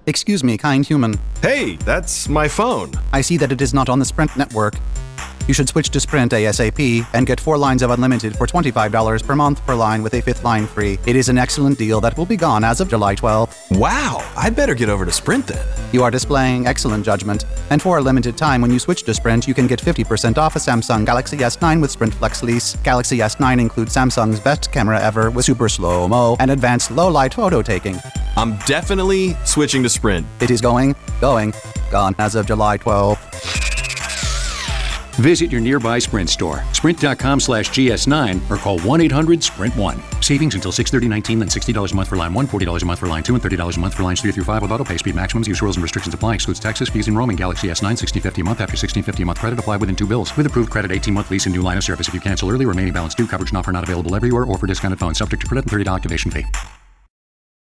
Excuse me, kind human. Hey, that's my phone. I see that it is not on the Sprint network. You should switch to Sprint ASAP and get 4 lines of unlimited for $25 per month per line with a 5th line free. It is an excellent deal that will be gone as of July 12th. Wow, I'd better get over to Sprint then. You are displaying excellent judgment. And for a limited time, when you switch to Sprint, you can get 50% off a Samsung Galaxy S9 with Sprint Flex Lease. Galaxy S9 includes Samsung's best camera ever with super slow-mo and advanced low-light photo taking. I'm definitely switching to Sprint. It is gone as of July 12th. Visit your nearby Sprint store, sprint.com/GS9, or call 1-800-SPRINT1. Savings until 6/30/19, then $60 a month for line 1, $40 a month for line 2, and $30 a month for lines 3 through 5 with auto pay. Speed maximums, use rules and restrictions apply. Excludes taxes, fees, and roaming. Galaxy S9, $16.50 a month. After $16.50 a month credit, apply within 2 bills. With approved credit, 18-month lease and new line of service. If you cancel early, remaining balance due. Coverage and offer not available everywhere or for discounted phones. Subject to credit and $30 activation fee.